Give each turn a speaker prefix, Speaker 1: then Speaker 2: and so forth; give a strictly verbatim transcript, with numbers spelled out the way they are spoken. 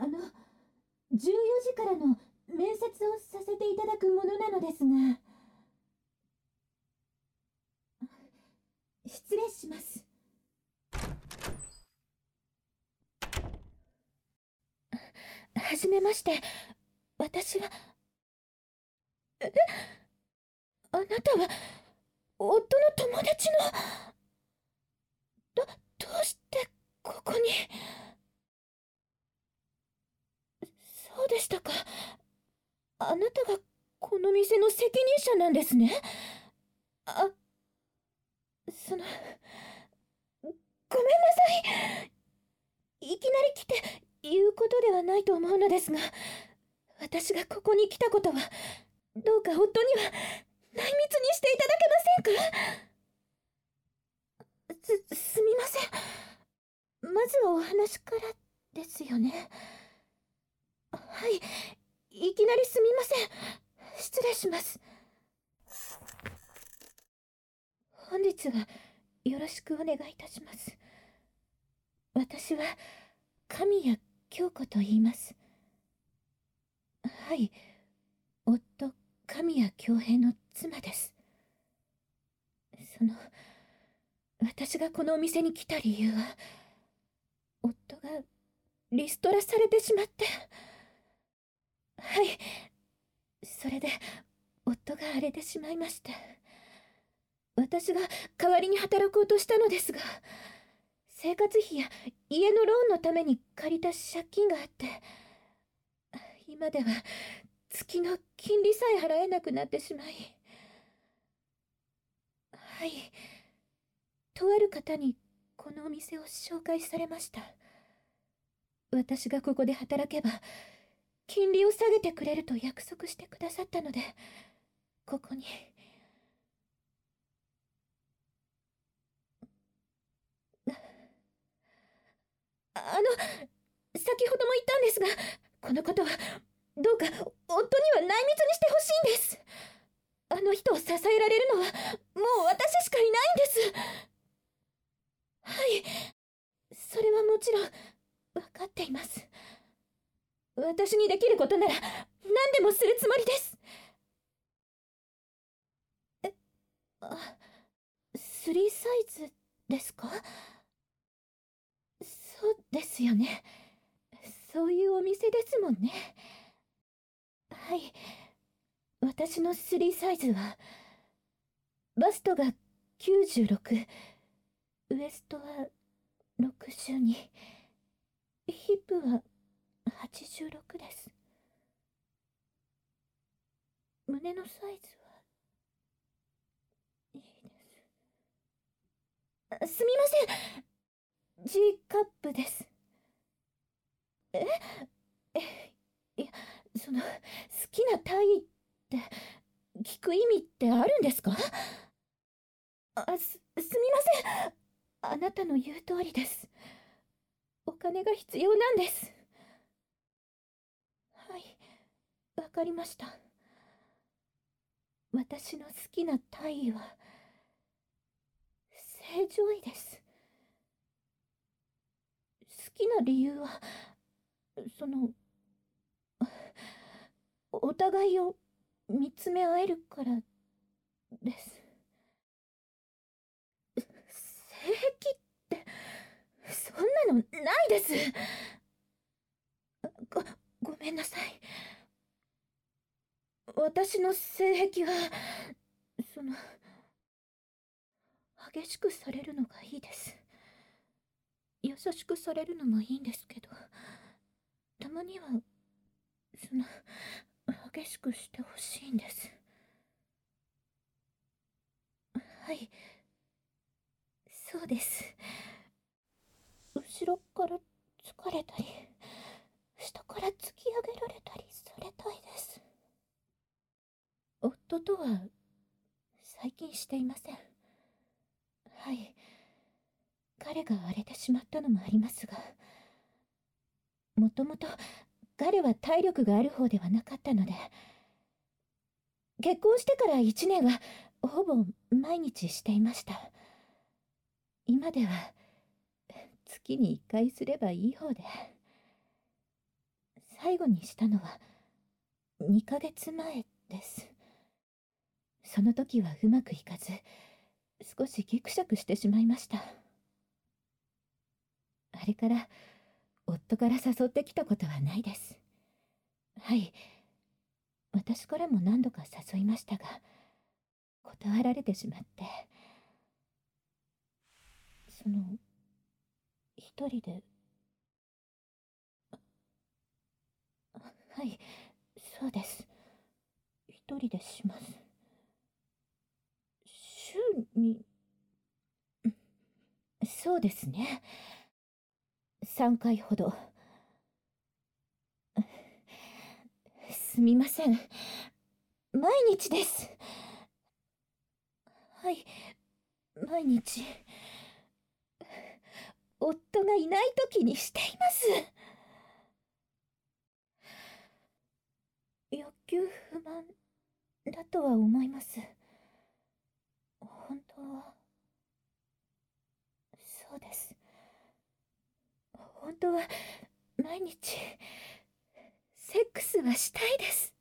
Speaker 1: あの、じゅうよじからの面接をさせていただくものなのですが、失礼します。はじめまして、私は。え、あなたは、夫の友達の。ど、どうしてここに。そうでしたか。あなたがこの店の責任者なんですね。あ、その、ごめんなさい。いきなり来て言うことではないと思うのですが、私がここに来たことは、どうか夫には内密にしていただけませんか。す、すみません。まずはお話からですよね。はい、いきなりすみません。失礼します。本日はよろしくお願いいたします。私は神谷京子と言います。はい、夫神谷恭平の妻です。その、私がこのお店に来た理由は、夫がリストラされてしまって。はい、それで夫が荒れてしまいまして、私が代わりに働こうとしたのですが、生活費や家のローンのために借りた借金があって、今では月の金利さえ払えなくなってしまい。はい、とある方にこのお店を紹介されました。私がここで働けば金利を下げてくれると約束してくださったので、ここに。あの、先ほども言ったんですが、このことはどうか夫には内密にしてほしいんです。あの人を支えられるのはもう私しかいないんです。はい、それはもちろん分かっています。私にできることなら何でもするつもりです。え、あ、スリーサイズですか？そうですよね。そういうお店ですもんね。はい、私のスリーサイズは、バストがきゅうじゅうろく、ウエストはろくじゅうに、ヒップははちじゅうろくです。胸のサイズはいいです。すみません、 G カップです。ええ、いや、その、好きな体位って聞く意味ってあるんですか？あ、す、すみません。あなたの言う通りです。お金が必要なんです。はい、わかりました。私の好きな体位は正常位です。好きな理由は、その、お互いを見つめ合えるからです。性癖って、そんなのないです。ご、ごめんなさい。私の性癖は、その、激しくされるのがいいです。優しくされるのもいいんですけど、たまには、その、激しくしてほしいんです。はい、そうです。後ろから疲れたり、下から突き上げられたりされたいです。夫とは最近していません。はい、彼が荒れてしまったのもありますが、もともと彼は体力がある方ではなかったので、結婚してからいちねんはほぼ毎日していました。今では月にいっかいすればいい方で。 最後にしたのはにかげつまえです。その時はうまくいかず、少しギクシャクしてしまいました。あれから夫から誘ってきたことはないです。はい、私からも何度か誘いましたが、断られてしまって、その、一人で。はい、そうです。一人でします。週に、そうですね。さんかいほど。すみません。毎日です。はい、毎日。夫がいない時にしています。欲求不満だとは思います。本当は、そうです。本当は、毎日、セックスはしたいです。